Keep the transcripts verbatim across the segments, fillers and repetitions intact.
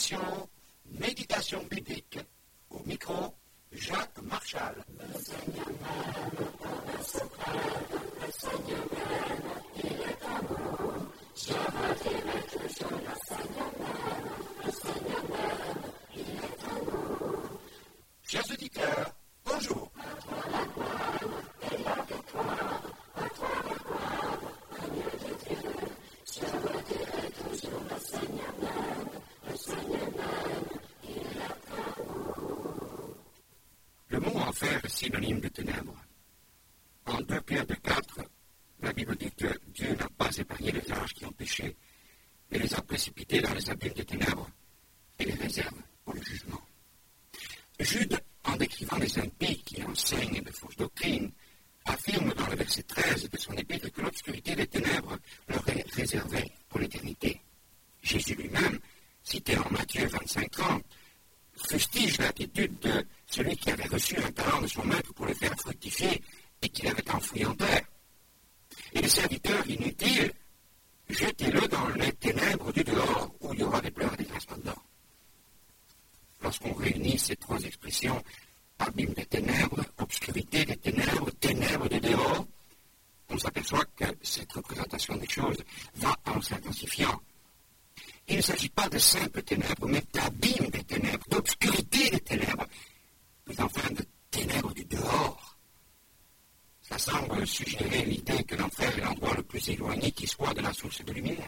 l'émission Méditation biblique. Au micro, Jacques Marchal. Le Seigneur m'aime, comme un secret, le Seigneur m'aime, il est amour. Je redirai toujours le Seigneur m'aime, le Seigneur m'aime, il est amour. Chers auditeurs, bonjour. À toi la gloire et la victoire, à toi la gloire, agneau de Dieu. Je redirai toujours le Seigneur m'aime, le Seigneur m'aime, il est amour. Le mot enfer est synonyme de ténèbres. En deux Pierre deux quatre, la Bible dit que Dieu n'a pas épargné les anges qui ont péché, et les a précipités dans les abîmes des ténèbres, et les réserve pour le jugement. Jude, en décrivant les impies qui enseignent de fausses doctrines, affirme dans le verset treize de son épître que l'obscurité des ténèbres leur est réservée pour l'éternité. Jésus lui-même, cité en Matthieu vingt-cinq trente, fustige l'attitude de celui qui avait reçu un talent de son maître pour le faire fructifier et qui l'avait enfoui en terre. Et les serviteurs inutiles, jetez-le dans les ténèbres du dehors, où il y aura des pleurs et des grincements de dents. Lorsqu'on réunit ces trois expressions, abîme des ténèbres, obscurité des ténèbres, ténèbres de dehors, on s'aperçoit que cette représentation des choses va en s'intensifiant. Il ne s'agit pas de simples ténèbres, mais d'abîme des ténèbres, d'obscurité des ténèbres, mais enfin de ténèbres du dehors. Ça semble suggérer l'idée que l'enfer est l'endroit le plus éloigné qui soit de la source de lumière.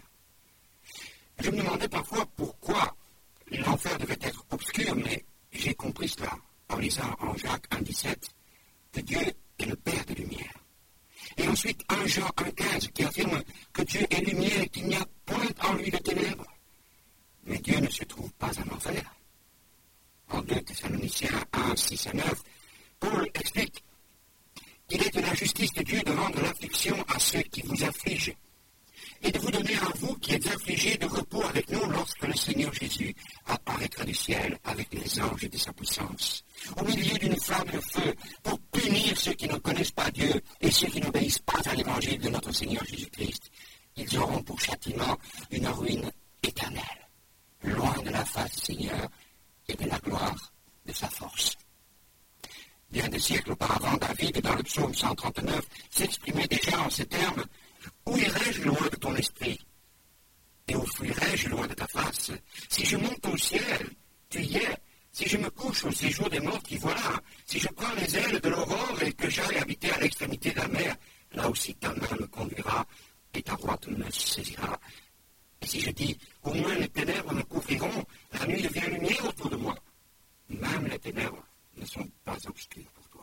Je me demandais parfois pourquoi l'enfer devait être obscur, mais j'ai compris cela en lisant en Jacques un dix-sept que Dieu est le Père de lumière. Et ensuite un Jean un quinze qui affirme que Dieu est lumière et qu'il n'y a point en lui de ténèbres. Mais Dieu ne se trouve pas en enfer. En deux Thessaloniciens un, six à neuf, Paul explique qu'il est de la justice de Dieu de rendre l'affliction à ceux qui vous affligent et de vous donner à vous qui êtes affligés de repos avec nous lorsque le Seigneur Jésus apparaîtra du ciel avec les anges de sa puissance, au milieu d'une flamme de feu, pour punir ceux qui ne connaissent pas Dieu et ceux qui n'obéissent pas à l'évangile de notre Seigneur Jésus-Christ. Ils auront pour châtiment une ruine éternelle, loin de la face du Seigneur et de la gloire de sa force. Bien des siècles auparavant, David, dans le psaume cent trente-neuf, s'exprimait déjà en ces termes: « Où irai-je loin de ton esprit? Et où fuirai-je loin de ta face? Si je monte au ciel, tu y es. Si je me couche au séjour des morts, t'y voilà. Si je prends les ailes de l'aurore et que j'aille habiter à l'extrémité de la mer, là aussi ta main me conduira et ta droite me saisira. Et si je dis, au moins les ténèbres me couvriront, la nuit devient lumière autour de moi. Même les ténèbres ne sont pas obscures pour toi. »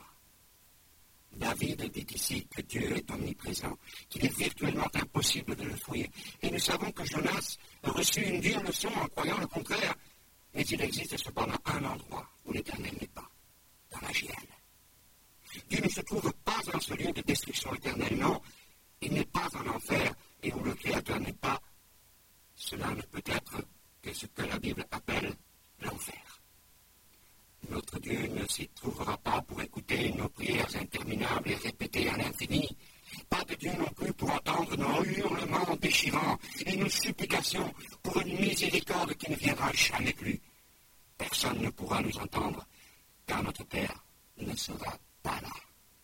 David dit ici que Dieu est omniprésent, qu'il est virtuellement impossible de le fouiller. Et nous savons que Jonas a reçu une dure leçon en croyant le contraire. Mais il existe cependant un endroit où l'Éternel n'est pas, dans la géhenne. Dieu ne se trouve pas dans ce lieu de destruction éternelle, non. Il n'est pas en enfer, et où le Créateur n'est pas. Cela ne peut être que ce que la Bible appelle l'enfer. Notre Dieu ne s'y trouvera pas pour écouter nos prières interminables et répétées à l'infini. Pas de Dieu non plus pour entendre nos hurlements déchirants et nos supplications pour une miséricorde qui ne viendra jamais plus. Personne ne pourra nous entendre, car notre Père ne sera pas là.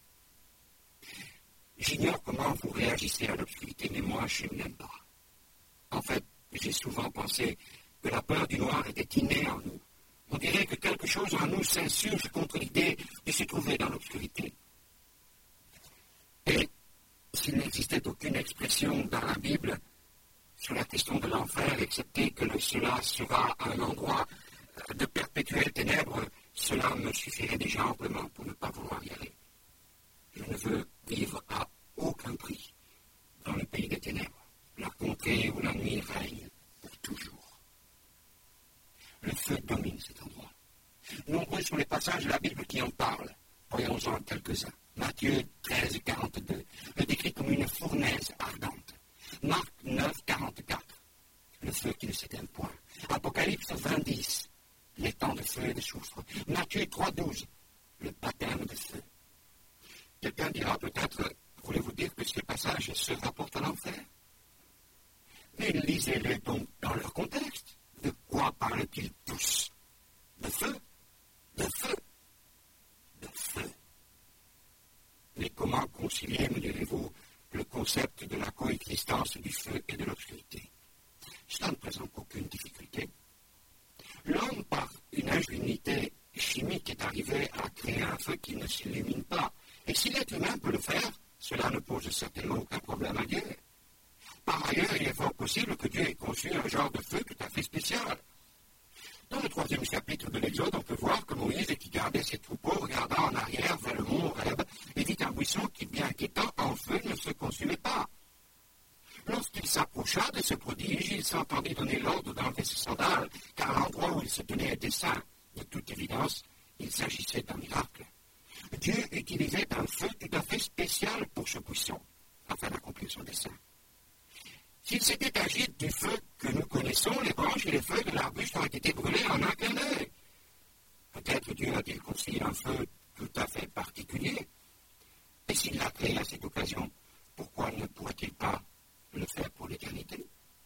J'ignore comment vous réagissez à l'obscurité, mais moi, je ne l'aime pas. En fait, j'ai souvent pensé que la peur du noir était innée en nous. On dirait que quelque chose en nous s'insurge contre l'idée de se trouver dans l'obscurité. Et s'il n'existait aucune expression dans la Bible sur la question de l'enfer, excepté que le, cela sera un endroit de perpétuelles ténèbres, cela me suffirait déjà amplement pour ne pas vouloir y aller. Je ne veux vivre à aucun prix dans le pays des ténèbres, la contrée où la nuit règne pour toujours. Le feu domine cet endroit. Nombreux sont les passages de la Bible qui en parlent. Voyons-en quelques-uns. Matthieu treize, quarante-deux le décrit comme une fournaise ardente. Marc neuf, quarante-quatre le feu qui ne s'éteint point. Apocalypse vingt, dix les temps de feu et de soufre. Matthieu trois, douze le baptême de feu. Quelqu'un dira peut-être, voulez-vous dire que ces passages se rapportent à l'enfer? Mais lisez-les donc dans leur contexte. De quoi parle-t-il feu qui ne s'illumine pas. Et si l'être humain peut le faire, cela ne pose certainement aucun problème à Dieu. Par ailleurs, il est fort possible que Dieu ait conçu un genre de feu tout à fait spécial. Dans le troisième chapitre de l'Exode, on peut voir que Moïse, qui gardait ses troupeaux, regardant en arrière vers le mont Horeb, et vit un buisson qui, bien qu'étant en feu, ne se consumait pas. Lorsqu'il s'approcha de ce prodige, il s'entendit donner l'ordre d'enlever ses sandales, car l'endroit où il se tenait était saint. De toute évidence, il s'agissait d'un miracle. Dieu utilisait un feu tout à fait spécial pour ce buisson, afin d'accomplir son dessein. S'il s'était agi du feu que nous connaissons, les branches et les feuilles de l'arbuste auraient été brûlées en un clin d'œil. Peut-être Dieu a-t-il conçu un feu tout à fait particulier. Et s'il l'a créé à cette occasion, pourquoi ne pourrait-il pas le faire pour l'éternité?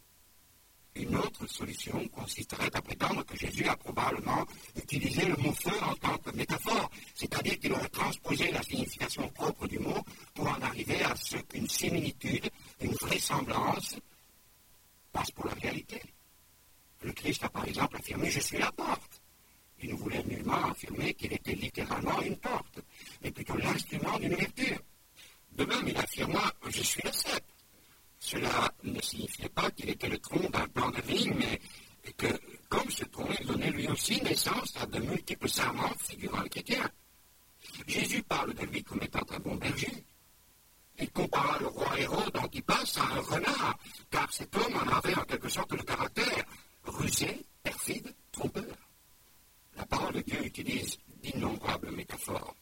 Une autre solution consisterait à prétendre que Jésus a probablement utilisé le mot feu en tant que métaphore, c'est-à-dire qu'il aurait transposé la signification propre du mot pour en arriver à ce qu'une similitude, une vraisemblance, passe pour la réalité. Le Christ a par exemple affirmé « Je suis la porte ». Il ne voulait nullement affirmer qu'il était littéralement une porte, mais plutôt l'instrument d'une ouverture. De même, il affirma « Je suis le cep ». Cela ne signifiait pas qu'il était le tronc d'un plant de vigne, mais que, comme ce tronc, il donnait lui aussi naissance à de multiples serments figurant le chrétien. Jésus parle de lui comme étant un bon berger. Il compara le roi Hérode d'Antipas à un renard, car cet homme en avait en quelque sorte le caractère rusé, perfide, trompeur. La parole de Dieu utilise d'innombrables métaphores.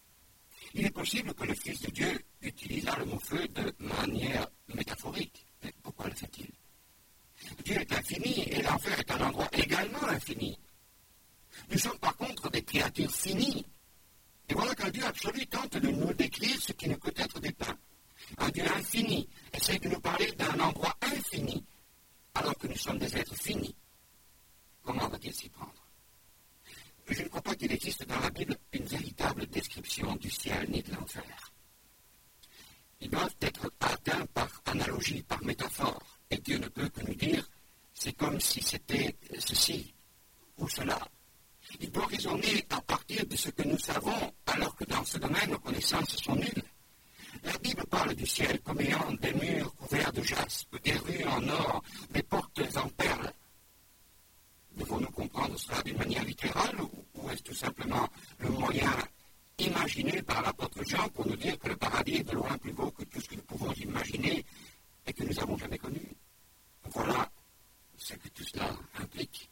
Il est possible que le Fils de Dieu utilisât le mot feu de manière métaphorique. Mais pourquoi le fait-il? Dieu est infini et l'enfer est un endroit également infini. Nous sommes par contre des créatures finies. Et voilà qu'un Dieu absolu tente de nous décrire ce qui ne peut être dépeint. Un Dieu infini essaie de nous parler d'un endroit infini, alors que nous sommes des êtres finis. Comment va-t-il s'y prendre? Je ne crois pas qu'il existe dans la Bible une véritable description du ciel ni de l'enfer. Ils doivent être atteints par analogie, par métaphore. Et Dieu ne peut que nous dire, c'est comme si c'était ceci ou cela. Il doit raisonner à partir de ce que nous savons, alors que dans ce domaine, nos connaissances sont nulles. La Bible parle du ciel comme ayant des murs couverts de jaspe, des rues en or, des portes en perles. Devons-nous comprendre cela d'une manière littérale ou, ou est-ce tout simplement le moyen imaginé par l'apôtre Jean pour nous dire que le paradis est de loin plus beau que tout ce que nous pouvons imaginer et que nous n'avons jamais connu? Voilà ce que tout cela implique.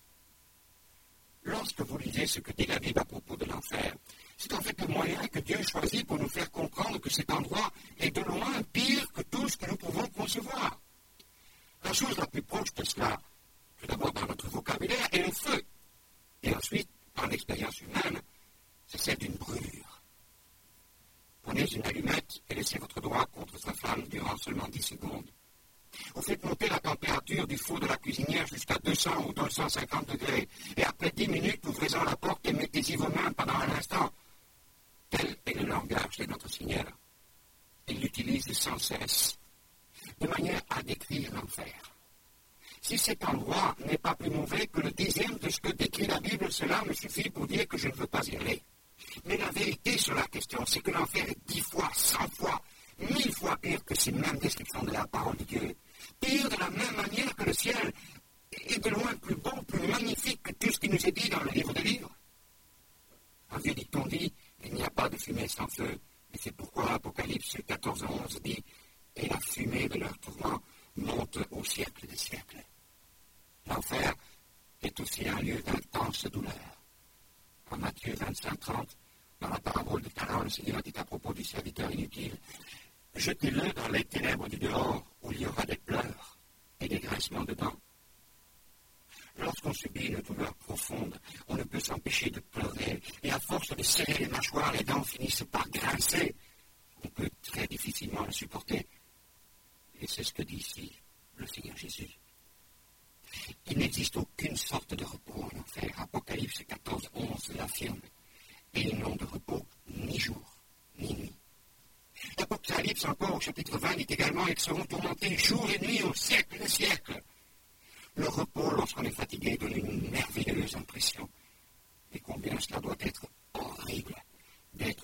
Lorsque vous lisez ce que dit la Bible à propos de l'enfer, c'est en fait le moyen que Dieu choisit pour nous faire comprendre que cet endroit est de loin pire que tout ce que nous pouvons concevoir. La chose la plus proche de cela, tout d'abord dans notre vocabulaire, est le feu. Et ensuite, dans l'expérience humaine, c'est celle d'une brûlure. Prenez une allumette et laissez votre doigt contre sa flamme durant seulement dix secondes. Vous faites monter la température du four de la cuisinière jusqu'à deux cents ou deux cent cinquante degrés. Et après dix minutes, ouvrez-en la porte et mettez-y vos mains pendant un instant. Tel est le langage de notre Seigneur. Il l'utilise sans cesse, de manière à décrire l'enfer. Si cet endroit n'est pas plus mauvais que le dixième de ce que décrit la Bible, cela me suffit pour dire que je ne veux pas y aller. Mais la vérité sur la question, c'est que l'enfer est dix fois, cent fois, mille fois pire que ces mêmes descriptions de la parole de Dieu. Pire de la même manière que le ciel, et de loin plus beau, plus magnifique que tout ce qui nous est dit dans le livre des livres. Un vieux dicton dit, il n'y a pas de fumée sans feu, et c'est pourquoi Apocalypse quatorze onze dit, et la fumée de leur tourment monte au siècle des siècles. L'enfer est aussi un lieu d'intense douleur. En Matthieu vingt-cinq trente, dans la parabole de Canaan, le Seigneur dit à propos du serviteur inutile, « Jetez-le dans les ténèbres du dehors, où il y aura des pleurs et des grincements de dents. » Lorsqu'on subit une douleur profonde, on ne peut s'empêcher de pleurer, et à force de serrer les mâchoires, les dents finissent par grincer. On peut très difficilement le supporter. Et c'est ce que dit ici le Seigneur Jésus. Il n'existe aucune sorte de repos en enfer. Apocalypse quatorze onze l'affirme. Et ils n'ont de repos ni jour, ni nuit. L'Apocalypse encore au chapitre vingt dit également, ils seront tourmentés jour et nuit au siècle des siècles. Le repos lorsqu'on est fatigué donne une merveilleuse impression. Et combien cela doit être horrible d'être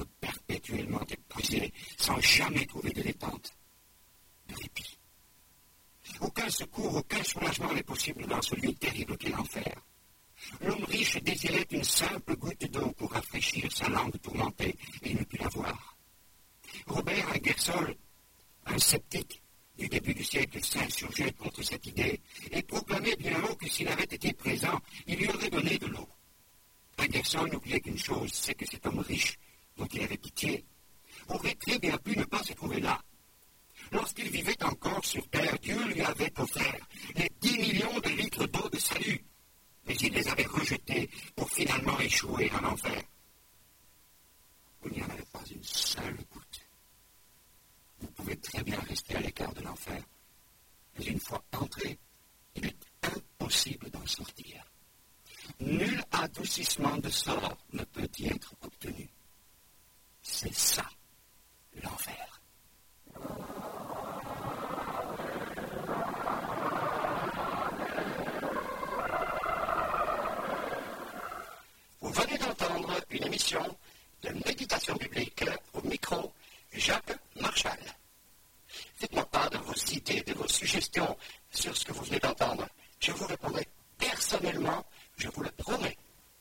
jamais trouvé de détente, de répit. Aucun secours, aucun soulagement n'est possible dans ce lieu terrible qu'est l'enfer. L'homme riche désirait une simple goutte d'eau pour rafraîchir sa langue tourmentée et il ne put la voir. Robert Ingersoll, un sceptique du début du siècle, s'insurgeait contre cette idée et proclamait bien haut que s'il avait été présent, il lui aurait donné de l'eau. Ingersoll n'oubliait qu'une chose, c'est que cet homme riche, dont il avait pitié, aurait très bien pu ne pas se trouver là. Lorsqu'il vivait encore sur terre, Dieu lui avait offert les dix millions de litres d'eau de salut, mais il les avait rejetés pour finalement échouer en enfer. Il n'y en avait pas une seule goutte. Vous pouvez très bien rester à l'écart de l'enfer, mais une fois entré, il est impossible d'en sortir. Nul adoucissement de sort ne peut y être obtenu. C'est ça, l'enfer. Vous venez d'entendre une émission de méditation biblique au micro Jacques Marchal. Faites-moi part de vos idées, de vos suggestions sur ce que vous venez d'entendre. Je vous répondrai personnellement, je vous le promets.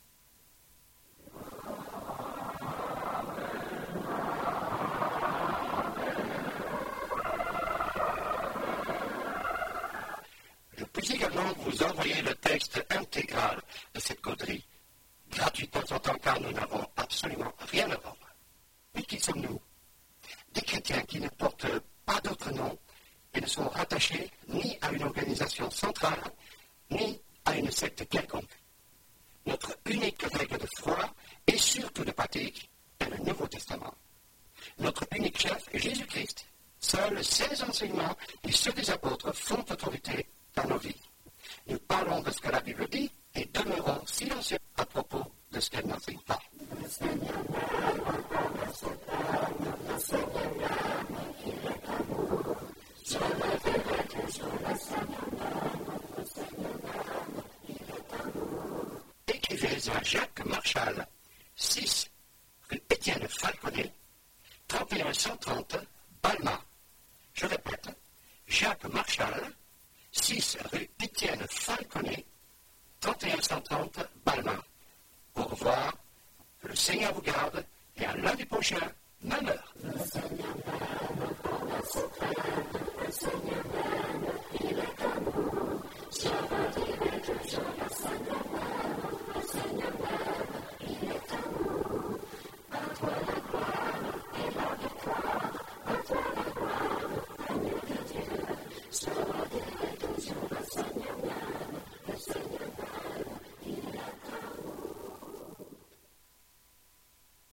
Je peux également vous envoyer le texte intégral de cette coderie, gratuitement en tant car nous n'avons absolument rien à vendre. Mais qui sommes-nous? Des chrétiens qui ne portent pas d'autre nom et ne sont rattachés ni à une organisation centrale, ni à une secte quelconque. Notre unique règle de foi et surtout de pratique est le Nouveau Testament. Notre unique chef est Jésus-Christ. Seuls ses enseignements et ceux des apôtres font autorité dans nos vies. Nous parlons de ce que la Bible dit et demeurons silencieux à propos de ce qu'elle n'enseigne pas. Écrivez à Jacques Marchal, six rue Étienne Falconet, trente et un cent trente, Balma. Je répète, Jacques Marchal, six rue Étienne